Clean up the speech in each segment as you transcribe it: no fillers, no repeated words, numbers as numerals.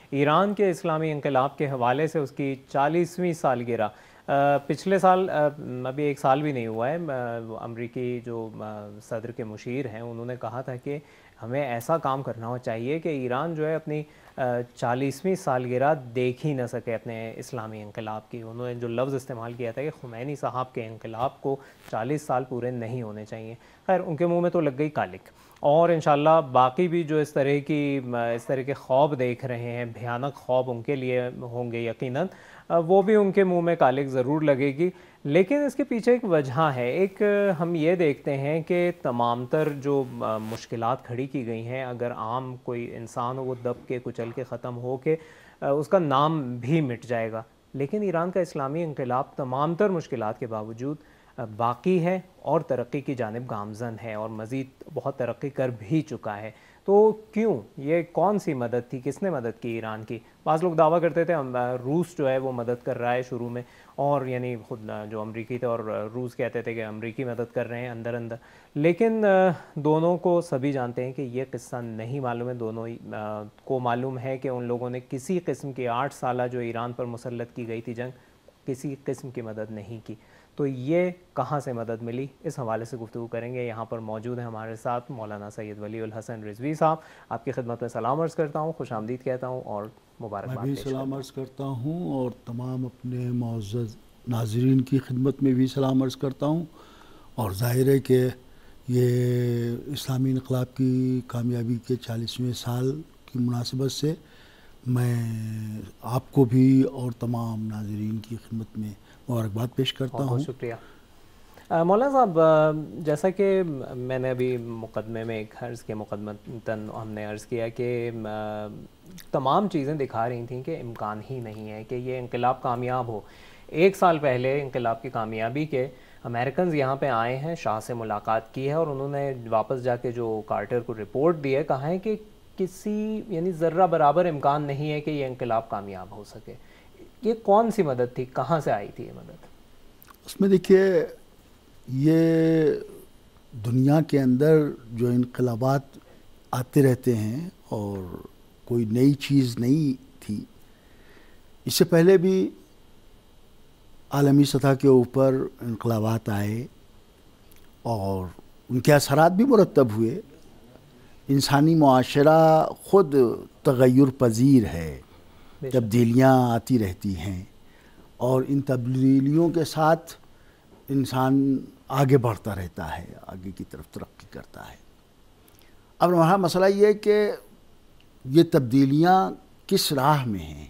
ایران کے اسلامی انقلاب کے حوالے سے اس کی 40ویں سالگرہ پچھلے سال ابھی 1 سال بھی نہیں ہوا ہے، امریکی جو صدر کے مشیر ہیں انہوں نے کہا تھا کہ ہمیں ایسا کام کرنا چاہیے کہ ایران جو ہے اپنی 40ویں سالگرہ دیکھ ہی نہ سکے اپنے اسلامی انقلاب کی۔ انہوں نے جو لفظ استعمال کیا تھا کہ خمینی صاحب کے انقلاب کو 40 سال پورے نہیں ہونے چاہیے۔ خیر ان کے منہ میں تو لگ گئی کالک، اور انشاءاللہ باقی بھی جو اس طرح کے خواب دیکھ رہے ہیں، بھیانک خواب ان کے لیے ہوں گے یقیناً، وہ بھی ان کے منہ میں کالک ضرور لگے گی۔ لیکن اس کے پیچھے ایک وجہ ہے، ایک ہم یہ دیکھتے ہیں کہ تمام تر جو مشکلات کھڑی کی گئی ہیں، اگر عام کوئی انسان ہو وہ دب کے کچل کے ختم ہو کے اس کا نام بھی مٹ جائے گا، لیکن ایران کا اسلامی انقلاب تمام تر مشکلات کے باوجود باقی ہے اور ترقی کی جانب گامزن ہے، اور مزید بہت ترقی کر بھی چکا ہے۔ تو کیوں؟ یہ کون سی مدد تھی؟ کس نے مدد کی ایران کی؟ بعض لوگ دعویٰ کرتے تھے روس جو ہے وہ مدد کر رہا ہے شروع میں، اور یعنی خود جو امریکی تھے اور روس کہتے تھے کہ امریکی مدد کر رہے ہیں اندر اندر، لیکن دونوں کو سبھی جانتے ہیں کہ یہ قصہ نہیں معلوم ہے۔ دونوں کو معلوم ہے کہ ان لوگوں نے کسی قسم کی 8 سالہ جو ایران پر مسلط کی گئی تھی جنگ، کسی قسم کی مدد نہیں کی۔ تو یہ کہاں سے مدد ملی، اس حوالے سے گفتگو کریں گے۔ یہاں پر موجود ہیں ہمارے ساتھ مولانا سید ولی الحسن رضوی صاحب، آپ کی خدمت میں سلام عرض کرتا ہوں، خوش آمدید کہتا ہوں اور مبارکباد میں بھی سلام عرض کرتا ہوں، اور تمام اپنے معزز ناظرین کی خدمت میں بھی سلام عرض کرتا ہوں۔ اور ظاہر ہے کہ یہ اسلامی انقلاب کی کامیابی کے 40ویں سال کی مناسبت سے میں آپ کو بھی اور تمام ناظرین کی خدمت میں مبارکباد پیش کرتا ہوں۔ بہت شکریہ مولانا صاحب، جیسا کہ میں نے ابھی مقدمے میں ایک عرض کے مقدمتاً ہم نے عرض کیا کہ تمام چیزیں دکھا رہی تھیں کہ امکان ہی نہیں ہے کہ یہ انقلاب کامیاب ہو۔ 1 سال پہلے انقلاب کی کامیابی کے امریکنز یہاں پہ آئے ہیں، شاہ سے ملاقات کی ہے، اور انہوں نے واپس جا کے جو کارٹر کو رپورٹ دی ہے، کہا ہے کہ کسی یعنی ذرہ برابر امکان نہیں ہے کہ یہ انقلاب کامیاب ہو سکے۔ یہ کون سی مدد تھی؟ کہاں سے آئی تھی یہ مدد؟ اس میں دیکھیے، یہ دنیا کے اندر جو انقلابات آتے رہتے ہیں اور کوئی نئی چیز نہیں تھی۔ اس سے پہلے بھی عالمی سطح کے اوپر انقلابات آئے اور ان کے اثرات بھی مرتب ہوئے۔ انسانی معاشرہ خود تغیر پذیر ہے، تبدیلیاں آتی رہتی ہیں، اور ان تبدیلیوں کے ساتھ انسان آگے بڑھتا رہتا ہے، آگے کی طرف ترقی کرتا ہے۔ اب ہمارا مسئلہ یہ ہے کہ یہ تبدیلیاں کس راہ میں ہیں؟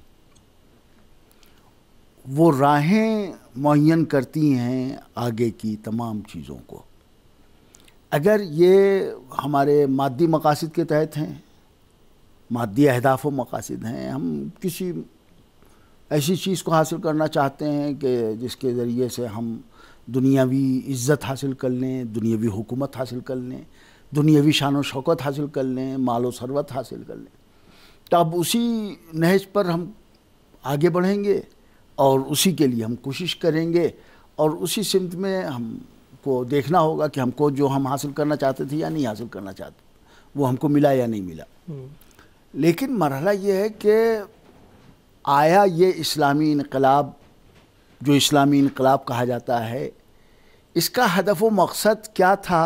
وہ راہیں معین کرتی ہیں آگے کی تمام چیزوں کو۔ اگر یہ ہمارے مادی مقاصد کے تحت ہیں، مادی اہداف و مقاصد ہیں، ہم کسی ایسی چیز کو حاصل کرنا چاہتے ہیں کہ جس کے ذریعے سے ہم دنیاوی عزت حاصل کر لیں، دنیاوی حکومت حاصل کر لیں، دنیاوی شان و شوکت حاصل کر لیں، مال و ثروت حاصل کر لیں، تو اب اسی نہج پر ہم آگے بڑھیں گے اور اسی کے لیے ہم کوشش کریں گے، اور اسی سمت میں ہم کو دیکھنا ہوگا کہ ہم کو جو ہم حاصل کرنا چاہتے تھے یا نہیں حاصل کرنا چاہتے، وہ ہم کو ملا یا نہیں ملا۔ لیکن مرحلہ یہ ہے کہ آیا یہ اسلامی انقلاب، جو اسلامی انقلاب کہا جاتا ہے، اس کا ہدف و مقصد کیا تھا؟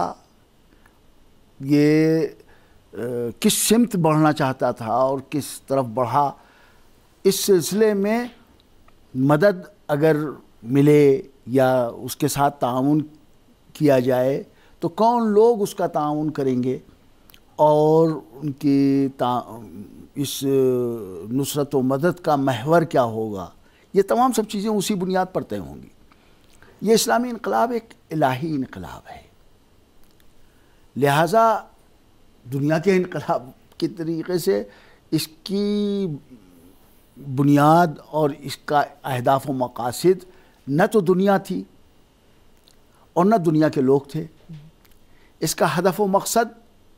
یہ کس سمت بڑھنا چاہتا تھا اور کس طرف بڑھا؟ اس سلسلے میں مدد اگر ملے یا اس کے ساتھ تعاون کیا جائے تو کون لوگ اس کا تعاون کریں گے، اور ان کی اس نصرت و مدد کا محور کیا ہوگا؟ یہ تمام سب چیزیں اسی بنیاد پر طے ہوں گی۔ یہ اسلامی انقلاب ایک الہی انقلاب ہے، لہٰذا دنیا کے انقلاب کے طریقے سے اس کی بنیاد اور اس کا اہداف و مقاصد نہ تو دنیا تھی اور نہ دنیا کے لوگ تھے۔ اس کا ہدف و مقصد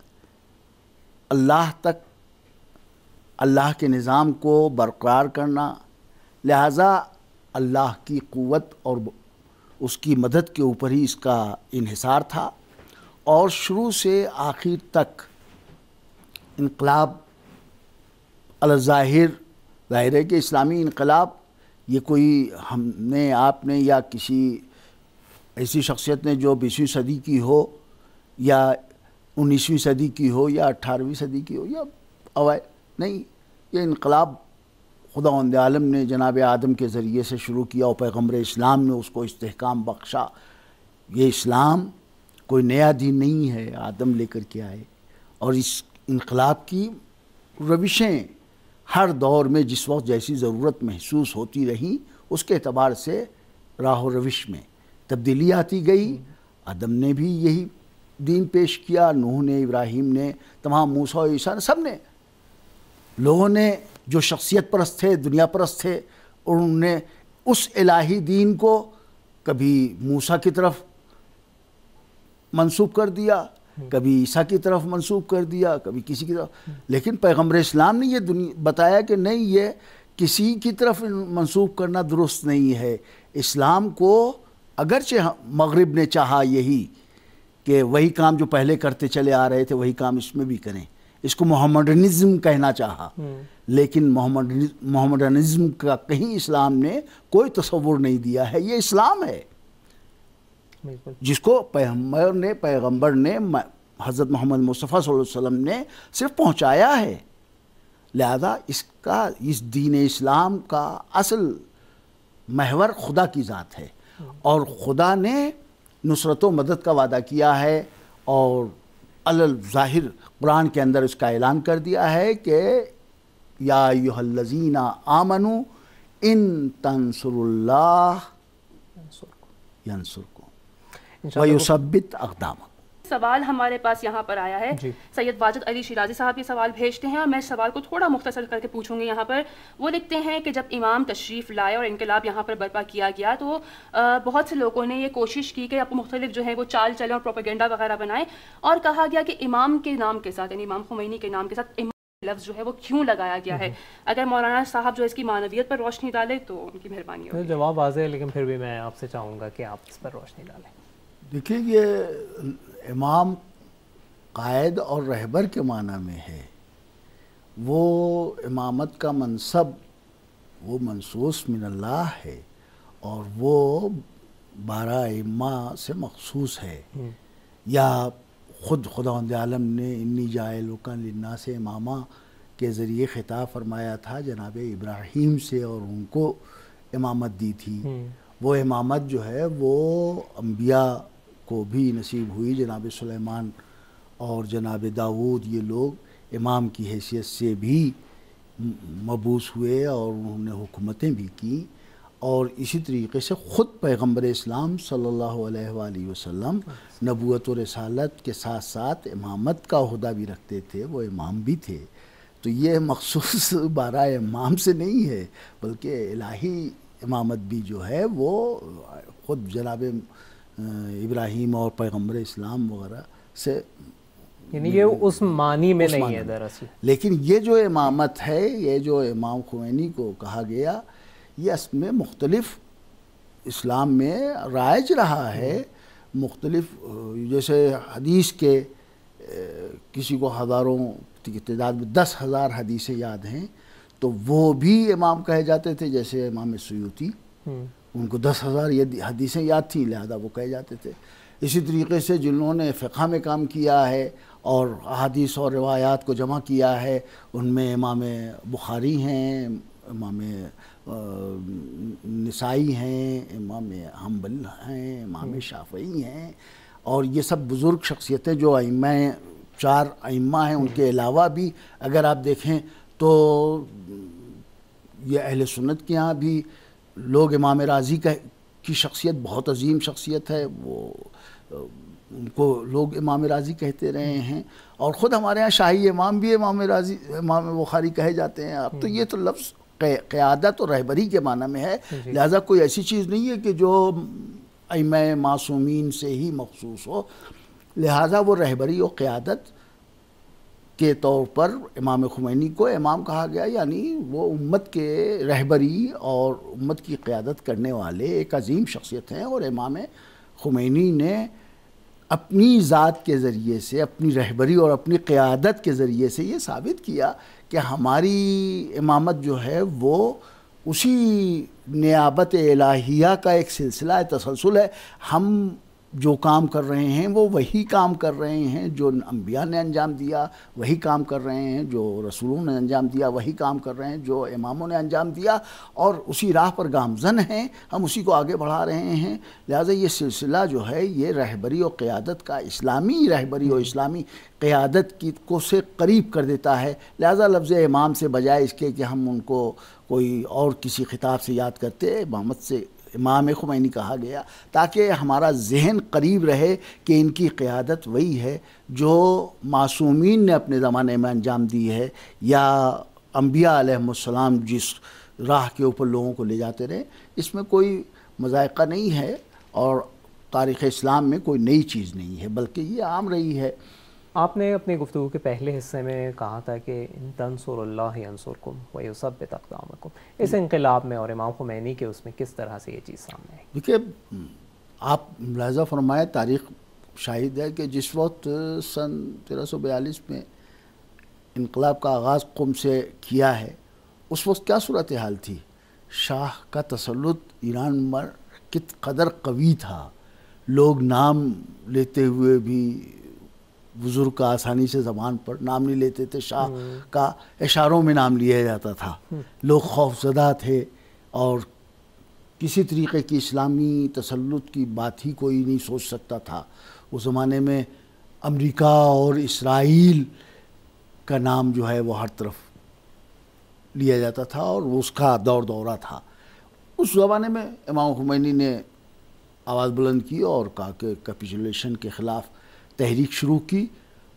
اللہ تک، اللہ کے نظام کو برقرار کرنا، لہٰذا اللہ کی قوت اور اس کی مدد کے اوپر ہی اس کا انحصار تھا، اور شروع سے آخر تک انقلاب علی الظاہر ظاہر ہے کہ اسلامی انقلاب یہ کوئی ہم نے آپ نے یا کسی ایسی شخصیت نے جو 20ویں صدی کی ہو یا 19ویں صدی کی ہو یا 18ویں صدی کی ہو یا اوائل نہیں، یہ انقلاب خداوند عالم نے جناب آدم کے ذریعے سے شروع کیا اور پیغمبر اسلام نے اس کو استحکام بخشا۔ یہ اسلام کوئی نیا دین نہیں ہے، آدم لے کر کے آئے، اور اس انقلاب کی روشیں ہر دور میں جس وقت جیسی ضرورت محسوس ہوتی رہیں اس کے اعتبار سے راہ و روش میں تبدیلی آتی گئی۔ آدم نے بھی یہی دین پیش کیا، نوح نے، ابراہیم نے، تمام موسیٰ و عیسیٰ نے، سب نے، لوگوں نے جو شخصیت پرست تھے، دنیا پرست تھے، اور انہوں نے اس الہی دین کو کبھی موسیٰ کی طرف منسوب کر دیا، کبھی عیسیٰ کی طرف منسوب کر دیا، کبھی کسی کی طرف، لیکن پیغمبر اسلام نے یہ بتایا کہ نہیں، یہ کسی کی طرف منسوب کرنا درست نہیں ہے۔ اسلام کو اگرچہ مغرب نے چاہا یہی کہ وہی کام جو پہلے کرتے چلے آ رہے تھے وہی کام اس میں بھی کریں، اس کو محمڈنزم کہنا چاہا، لیکن محمڈنزم کا کہیں اسلام نے کوئی تصور نہیں دیا ہے۔ یہ اسلام ہے جس کو پیغمبر نے حضرت محمد مصطفیٰ صلی اللہ علیہ وسلم نے صرف پہنچایا ہے، لہذا اس دین اسلام کا اصل محور خدا کی ذات ہے، اور خدا نے نصرت و مدد کا وعدہ کیا ہے، اور الظاہر قرآن کے اندر اس کا اعلان کر دیا ہے کہ یا ایھا الذین آمنوا ان تنصروا اللہ ینصرکم وَيُثَبِّتْ أَقْدَامَكُمْ۔ سوال ہمارے پاس یہاں پر آیا ہے، سید واجد علی شیرازی صاحب یہ سوال بھیجتے ہیں، اور میں سوال کو تھوڑا مختصر کر کے پوچھوں گی یہاں پر۔ وہ لکھتے ہیں کہ جب امام تشریف لائے اور انقلاب یہاں پر برپا کیا گیا تو بہت سے لوگوں نے یہ کوشش کی کہ مختلف جو ہے وہ چال چلیں اور پروپیگنڈا وغیرہ بنائیں، اور کہا گیا کہ امام کے نام کے ساتھ، یعنی امام خمینی کے نام کے ساتھ امام لفظ جو ہے وہ کیوں لگایا گیا ہے؟ اگر مولانا صاحب جو اس کی معنویت پر روشنی ڈالے تو ان کی مہربانی ہوگی۔ جواب واضح ہے، لیکن پھر بھی میں آپ سے چاہوں گا کہ آپ اس پر روشنی ڈالیں۔ دیکھیے، یہ امام قائد اور رہبر کے معنی میں ہے، وہ امامت کا منصب وہ منصوص من اللہ ہے، اور وہ 12 ائمہ سے مخصوص ہے، یا خود خداوند عالم نے انی جاعلک للناس امامہ کے ذریعے خطاب فرمایا تھا جناب ابراہیم سے، اور ان کو امامت دی تھی۔ وہ امامت جو ہے وہ انبیاء کو بھی نصیب ہوئی، جناب سلیمان اور جناب داؤد، یہ لوگ امام کی حیثیت سے بھی مبعوث ہوئے اور انہوں نے حکومتیں بھی کی، اور اسی طریقے سے خود پیغمبر اسلام صلی اللہ علیہ وآلہ وسلم نبوت و رسالت کے ساتھ ساتھ امامت کا عہدہ بھی رکھتے تھے، وہ امام بھی تھے۔ تو یہ مخصوص 12 امام سے نہیں ہے، بلکہ الہی امامت بھی جو ہے وہ خود جناب ابراہیم اور پیغمبر اسلام وغیرہ سے، یعنی یہ اس معنی میں نہیں ہے دراصل۔ لیکن یہ جو امامت ہے، یہ جو امام خمینی کو کہا گیا، یہ اصل میں مختلف اسلام میں رائج رہا ہے، مختلف، جیسے حدیث کے کسی کو ہزاروں کی تعداد میں 10,000 حدیثیں یاد ہیں تو وہ بھی امام کہے جاتے تھے، جیسے امام سیوطی، ان کو 10,000 حدیثیں یاد تھیں، لہذا وہ کہے جاتے تھے۔ اسی طریقے سے جنہوں نے فقہ میں کام کیا ہے اور احادیث اور روایات کو جمع کیا ہے، ان میں امام بخاری ہیں، امام نسائی ہیں، امام حنبل ہیں، امام شافعی ہیں، اور یہ سب بزرگ شخصیتیں جو ائمہ 4 ائمہ ہیں، ان کے علاوہ بھی اگر آپ دیکھیں تو یہ اہل سنت کے ہاں بھی لوگ امام راضی کی شخصیت بہت عظیم شخصیت ہے، وہ ان کو لوگ امام راضی کہتے رہے ہیں، اور خود ہمارے ہاں شاہی امام بھی امام راضی، امام بخاری کہے جاتے ہیں۔ اب تو یہ تو لفظ قیادت اور رہبری کے معنی میں ہے، لہذا کوئی ایسی چیز نہیں ہے کہ جو ائمہ معصومین سے ہی مخصوص ہو، لہذا وہ رہبری اور قیادت کے طور پر امام خمینی کو امام کہا گیا، یعنی وہ امت کے رہبری اور امت کی قیادت کرنے والے ایک عظیم شخصیت ہیں، اور امام خمینی نے اپنی ذات کے ذریعے سے، اپنی رہبری اور اپنی قیادت کے ذریعے سے یہ ثابت کیا کہ ہماری امامت جو ہے وہ اسی نیابت الہیہ کا ایک سلسلہ تسلسل ہے. ہم جو کام کر رہے ہیں وہ وہی کام کر رہے ہیں جو انبیاء نے انجام دیا, وہی کام کر رہے ہیں جو رسولوں نے انجام دیا, وہی کام کر رہے ہیں جو اماموں نے انجام دیا, اور اسی راہ پر گامزن ہیں, ہم اسی کو آگے بڑھا رہے ہیں. لہٰذا یہ سلسلہ جو ہے یہ رہبری و قیادت کا, اسلامی رہبری و اسلامی قیادت کی کو سے قریب کر دیتا ہے. لہٰذا لفظ امام سے بجائے اس کے کہ ہم ان کو کوئی اور کسی خطاب سے یاد کرتے, امامت سے امام خمینی کہا گیا تاکہ ہمارا ذہن قریب رہے کہ ان کی قیادت وہی ہے جو معصومین نے اپنے زمانے میں انجام دی ہے, یا انبیاء علیہ السلام جس راہ کے اوپر لوگوں کو لے جاتے رہے. اس میں کوئی مذائقہ نہیں ہے اور تاریخ اسلام میں کوئی نئی چیز نہیں ہے, بلکہ یہ عام رہی ہے. آپ نے اپنی گفتگو کے پہلے حصے میں کہا تھا کہ ان تنصروا اللہ ینصرکم ویثبت اقدامکم. اس انقلاب میں اور امام خمینی کے اس میں کس طرح سے یہ چیز سامنے آئی؟ دیکھیے, آپ ملاحظہ فرمائے, تاریخ شاہد ہے کہ جس وقت سن 1342 میں انقلاب کا آغاز قم سے کیا ہے, اس وقت کیا صورتحال تھی؟ شاہ کا تسلط ایران پر کت قدر قوی تھا. لوگ نام لیتے ہوئے بھی بزرگ کا آسانی سے زبان پر نام نہیں لیتے تھے, شاہ کا اشاروں میں نام لیا جاتا تھا. لوگ خوف زدہ تھے اور کسی طریقے کی اسلامی تسلط کی بات ہی کوئی نہیں سوچ سکتا تھا. اس زمانے میں امریکہ اور اسرائیل کا نام جو ہے وہ ہر طرف لیا جاتا تھا اور اس کا دور دورہ تھا. اس زمانے میں امام خمینی نے آواز بلند کی اور کہا کہ کیپیچولیشن کے خلاف تحریک شروع کی.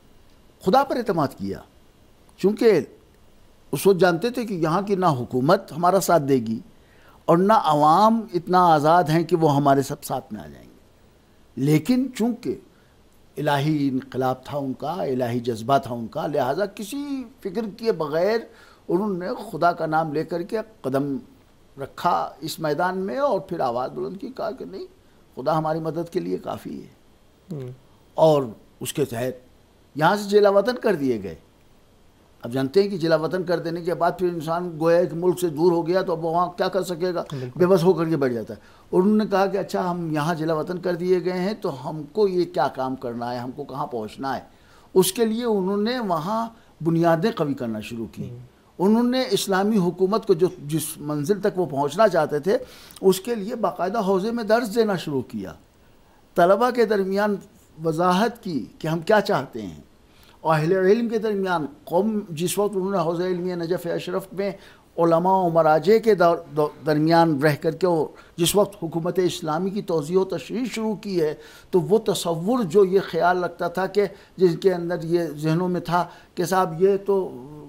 خدا پر اعتماد کیا, چونکہ اس وقت جانتے تھے کہ یہاں کی نہ حکومت ہمارا ساتھ دے گی اور نہ عوام اتنا آزاد ہیں کہ وہ ہمارے سب ساتھ میں آ جائیں گے. لیکن چونکہ الہی انقلاب تھا ان کا, الہی جذبہ تھا ان کا, لہٰذا کسی فکر کیے بغیر انہوں نے خدا کا نام لے کر کے قدم رکھا اس میدان میں اور پھر آواز بلند کی, کہا کہ نہیں, خدا ہماری مدد کے لیے کافی ہے. اور اس کے تحت یہاں سے جلا وطن کر دیے گئے. اب جانتے ہیں کہ جلا وطن کر دینے کے بعد پھر انسان گویا کہ ملک سے دور ہو گیا تو اب وہاں کیا کر سکے گا, بے بس ہو کر کے بیٹھ جاتا ہے. اور انہوں نے کہا کہ اچھا ہم یہاں جلا وطن کر دیے گئے ہیں تو ہم کو یہ کیا کام کرنا ہے, ہم کو کہاں پہنچنا ہے. اس کے لیے انہوں نے وہاں بنیادیں قوی کرنا شروع کی. انہوں نے اسلامی حکومت کو جس منزل تک وہ پہنچنا چاہتے تھے اس کے لیے باقاعدہ حوزے میں درس دینا شروع کیا, طلبہ کے درمیان وضاحت کی کہ ہم کیا چاہتے ہیں, اور اہل علم کے درمیان قوم جس وقت انہوں نے حوزہ علمیہ نجف اشرف میں علماء و مراجع کے درمیان رہ کر کے جس وقت حکومت اسلامی کی توضیح و تشریح شروع کی ہے, تو وہ تصور جو یہ خیال رکھتا تھا کہ جن کے اندر یہ ذہنوں میں تھا کہ صاحب یہ تو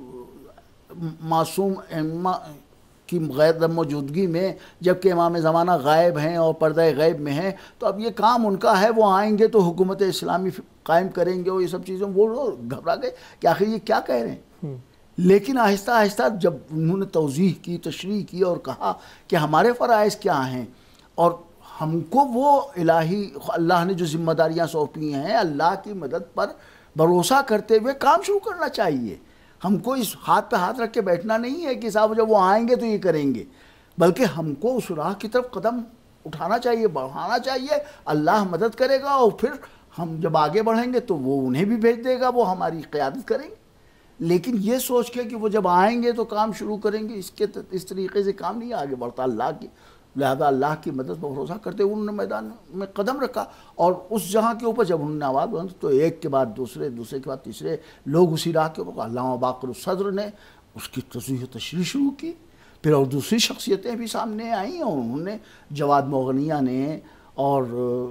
معصوم ائمہ کی غیر موجودگی میں جبکہ امام زمانہ غائب ہیں اور پردہ غیب میں ہیں, تو اب یہ کام ان کا ہے, وہ آئیں گے تو حکومت اسلامی قائم کریں گے, اور یہ سب چیزیں وہ گھبرا گئے کہ آخر یہ کیا کہہ رہے ہیں. لیکن آہستہ آہستہ جب انہوں نے توضیح کی, تشریح کی اور کہا کہ ہمارے فرائض کیا ہیں اور ہم کو وہ الہی اللہ نے جو ذمہ داریاں سونپی ہیں, اللہ کی مدد پر بھروسہ کرتے ہوئے کام شروع کرنا چاہیے. ہم کو اس ہاتھ پہ ہاتھ رکھ کے بیٹھنا نہیں ہے کہ صاحب جب وہ آئیں گے تو یہ کریں گے, بلکہ ہم کو اس راہ کی طرف قدم اٹھانا چاہیے, بڑھانا چاہیے. اللہ مدد کرے گا اور پھر ہم جب آگے بڑھیں گے تو وہ انہیں بھی بھیج دے گا, وہ ہماری قیادت کریں گے. لیکن یہ سوچ کے کہ وہ جب آئیں گے تو کام شروع کریں گے, اس طریقے سے کام نہیں آگے بڑھتا اللہ کی. لہذا اللہ کی مدد پر بھروسہ کرتے ہوئے انہوں نے میدان میں قدم رکھا, اور اس جہاں کے اوپر جب انہوں نے آواز بلند تو ایک کے بعد دوسرے, دوسرے کے بعد تیسرے لوگ اسی راہ کے اوپر, علامہ باقر الصدر نے اس کی توضیح و تشریح شروع کی. پھر اور دوسری شخصیتیں بھی سامنے آئیں, اور انہوں نے جواد مغنیہ نے اور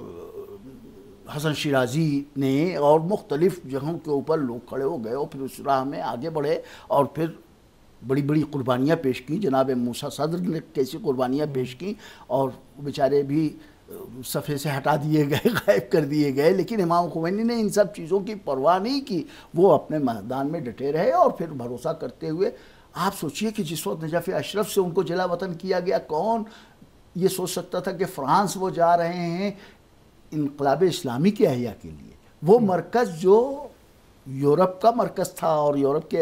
حسن شیرازی نے اور مختلف جگہوں کے اوپر لوگ کھڑے ہو گئے اور پھر اس راہ میں آگے بڑھے اور پھر بڑی بڑی قربانیاں پیش کی. جناب موسیٰ صدر نے کیسی قربانیاں پیش کی اور بیچارے بھی صفحے سے ہٹا دیے گئے, غائب کر دیے گئے. لیکن امام خمینی نے ان سب چیزوں کی پرواہ نہیں کی, وہ اپنے میدان میں ڈٹے رہے اور پھر بھروسہ کرتے ہوئے. آپ سوچئے کہ جس وقت نجف اشرف سے ان کو جلا وطن کیا گیا, کون یہ سوچ سکتا تھا کہ فرانس وہ جا رہے ہیں انقلاب اسلامی کے احیاء کے لیے. وہ مرکز جو یورپ کا مرکز تھا اور یورپ کے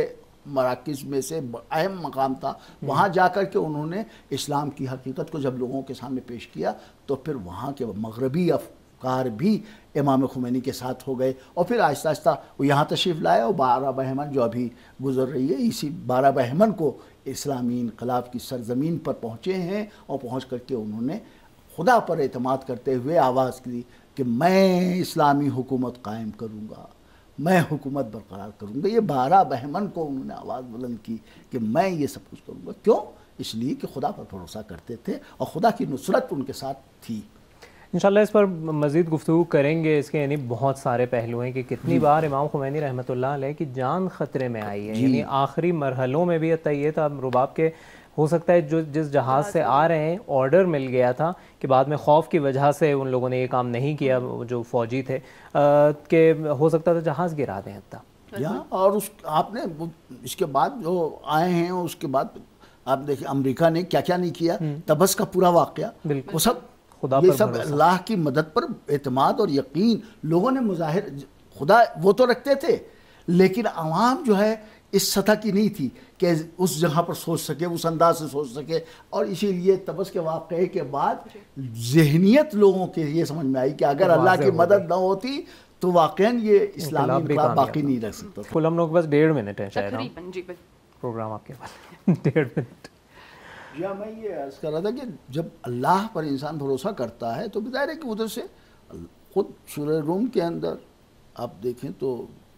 مراکز میں سے اہم مقام تھا. وہاں جا کر کے انہوں نے اسلام کی حقیقت کو جب لوگوں کے سامنے پیش کیا تو پھر وہاں کے مغربی افکار بھی امام خمینی کے ساتھ ہو گئے, اور پھر آہستہ آہستہ وہ یہاں تشریف لائے, اور 12 بہمن جو ابھی گزر رہی ہے, اسی 12 بہمن کو اسلامی انقلاب کی سرزمین پر پہنچے ہیں, اور پہنچ کر کے انہوں نے خدا پر اعتماد کرتے ہوئے آواز کی کہ میں اسلامی حکومت قائم کروں گا, میں حکومت برقرار کروں گا. یہ 12 بہمن کو انہوں نے آواز بلند کی کہ میں یہ سب کچھ کروں گا. کیوں؟ اس لیے کہ خدا پر بھروسہ کرتے تھے اور خدا کی نصرت ان کے ساتھ تھی. انشاءاللہ اس پر مزید گفتگو کریں گے. اس کے یعنی بہت سارے پہلو ہیں کہ کتنی بار امام خمینی رحمۃ اللہ علیہ کی جان خطرے میں آئی ہے, یعنی آخری مرحلوں میں بھی حتیٰ یہ تھا رباب کے ہو سکتا ہے جو جس جہاز سے آ رہے ہیں آرڈر مل گیا تھا کہ بعد میں خوف کی وجہ سے ان لوگوں نے یہ کام نہیں کیا جو فوجی تھے, کہ ہو سکتا تھا جہاز گرا دیں حتیٰ. اور آپ نے اس کے بعد جو آئے ہیں اس کے بعد آپ دیکھیں امریکہ نے کیا کیا نہیں کیا. تبس کا پورا واقعہ وہ سب یہ سب اللہ کی مدد پر اعتماد اور یقین لوگوں نے مظاہر, خدا وہ تو رکھتے تھے لیکن عوام جو ہے اس سطح کی نہیں تھی کہ اس جگہ پر سوچ سکے, اس انداز سے سوچ سکے. اور اسی لیے تبس کے واقعے کے بعد ذہنیت لوگوں کے یہ سمجھ میں آئی کہ اگر اللہ کی مدد نہ ہوتی تو واقعاً یہ اسلامی انقلاب باقی نہیں رہ سکتا تھا. کل ہم لوگ بس 1.5 منٹ ہے شاید پروگرام آپ کے پاس 1.5 منٹ. یا میں یہ عرض کر رہا تھا کہ جب اللہ پر انسان بھروسہ کرتا ہے تو بظاہر ہے کہ ادھر سے خود سورہ روم کے اندر آپ دیکھیں تو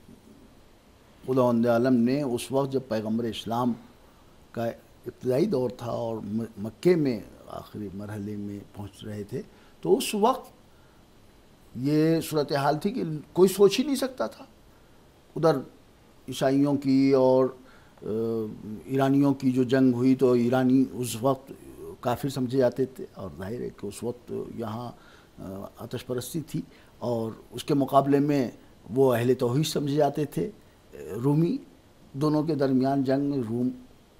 خداوند عالم نے اس وقت جب پیغمبر اسلام کا ابتدائی دور تھا اور مکے میں آخری مرحلے میں پہنچ رہے تھے, تو اس وقت یہ صورتحال تھی کہ کوئی سوچ ہی نہیں سکتا تھا. ادھر عیسائیوں کی اور ایرانیوں کی جو جنگ ہوئی تو ایرانی اس وقت کافر سمجھے جاتے تھے, اور ظاہر ہے کہ اس وقت یہاں آتش پرستی تھی, اور اس کے مقابلے میں وہ اہل توحید سمجھے جاتے تھے رومی. دونوں کے درمیان جنگ میں روم,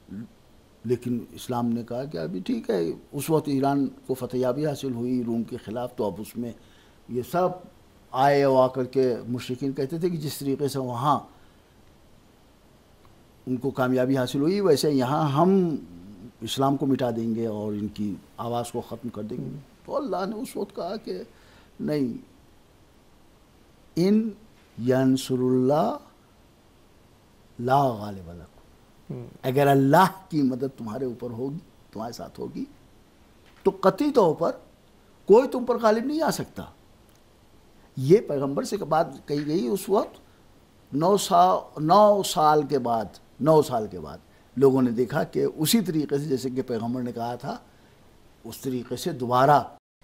لیکن اسلام نے کہا کہ ابھی ٹھیک ہے. اس وقت ایران کو فتح یابی حاصل ہوئی روم کے خلاف, تو اب اس میں یہ سب آئے اور آ کر کے مشرکین کہتے تھے کہ جس طریقے سے وہاں ان کو کامیابی حاصل ہوئی ویسے یہاں ہم اسلام کو مٹا دیں گے اور ان کی آواز کو ختم کر دیں گے. تو اللہ نے اس وقت کہا کہ نہیں, ان ینصر اللہ لا غالب لکم, اگر اللہ کی مدد تمہارے اوپر ہوگی, تمہارے ساتھ ہوگی, تو قطعی طور پر کوئی تم پر غالب نہیں آ سکتا. یہ پیغمبر سے بات کہی گئی اس وقت 9 سال کے بعد لوگوں نے دیکھا کہ اسی طریقے سے جیسے کہ پیغمبر نے کہا تھا اس طریقے سے دوبارہ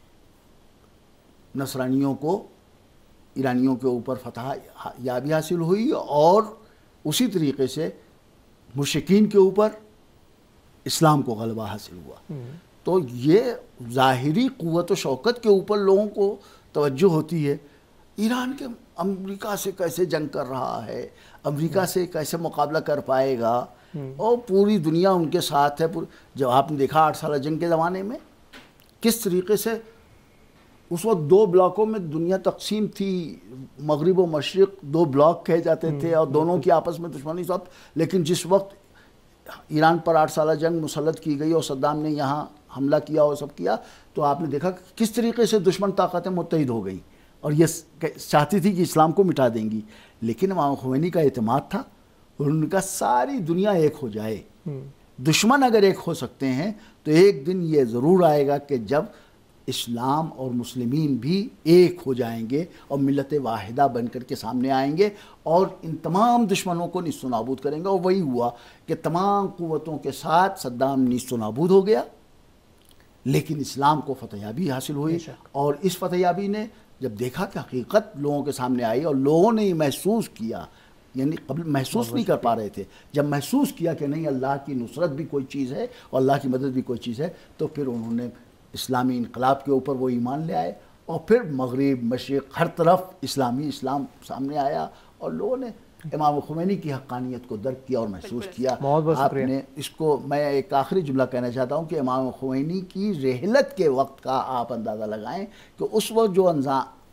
نصرانیوں کو ایرانیوں کے اوپر فتح یابی حاصل ہوئی, اور اسی طریقے سے مشرکین کے اوپر اسلام کو غلبہ حاصل ہوا. تو یہ ظاہری قوت و شوکت کے اوپر لوگوں کو توجہ ہوتی ہے. ایران کے امریکہ سے کیسے جنگ کر رہا ہے, امریکہ سے کیسے مقابلہ کر پائے گا, اور پوری دنیا ان کے ساتھ ہے. جب آپ نے دیکھا 8 سالہ جنگ کے زمانے میں کس طریقے سے اس وقت 2 بلاکوں میں دنیا تقسیم تھی, مغرب و مشرق 2 بلاک کہے جاتے تھے, اور دونوں کی آپس میں دشمنی سب. لیکن جس وقت ایران پر 8 سالہ جنگ مسلط کی گئی اور صدام نے یہاں حملہ کیا اور سب کیا, تو آپ نے دیکھا کس طریقے سے دشمن طاقتیں متحد ہو گئیں اور یہ چاہتی تھی کہ اسلام کو مٹا دیں گی. لیکن امام خمینی کا اعتماد تھا, ان کا ساری دنیا ایک ہو جائے. دشمن اگر ایک ہو سکتے ہیں تو ایک دن یہ ضرور آئے گا کہ جب اسلام اور مسلمین بھی ایک ہو جائیں گے اور ملت واحدہ بن کر کے سامنے آئیں گے اور ان تمام دشمنوں کو نیست و نابود کریں گے. اور وہی ہوا کہ تمام قوتوں کے ساتھ صدام نیست و نابود ہو گیا, لیکن اسلام کو فتح یابی حاصل ہوئی. اور اس فتح یابی نے جب دیکھا کہ حقیقت لوگوں کے سامنے آئی اور لوگوں نے یہ محسوس کیا, یعنی قبل محسوس نہیں کر پا رہے تھے, جب محسوس کیا کہ نہیں اللہ کی نصرت بھی کوئی چیز ہے اور اللہ کی مدد بھی کوئی چیز ہے, تو پھر انہوں نے اسلامی انقلاب کے اوپر وہ ایمان لے آئے, اور پھر مغرب مشرق ہر طرف اسلام سامنے آیا, اور لوگوں نے امام خمینی کی حقانیت کو درک کیا اور محسوس کیا. آپ نے اس کو, میں ایک آخری جملہ کہنا چاہتا ہوں کہ امام خمینی کی رحلت کے وقت کا آپ اندازہ لگائیں کہ اس وقت جو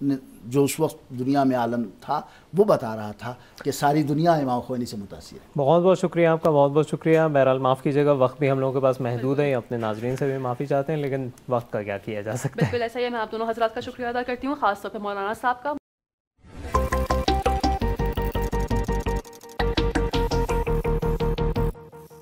جو اس وقت دنیا میں عالم تھا وہ بتا رہا تھا کہ ساری دنیا امام خمینی سے متاثر ہے۔ بہت بہت شکریہ آپ کا، بہت بہت شکریہ۔ بہرحال معاف کیجیے گا، وقت بھی ہم لوگوں کے پاس محدود ہے، اپنے ناظرین سے بھی معافی چاہتے ہیں، لیکن وقت کا کیا کیا جا سکتا ہے۔ بالکل ایسا ہی ہے، میں آپ دونوں حضرات کا شکریہ ادا کرتی ہوں، خاص طور پہ مولانا صاحب کا۔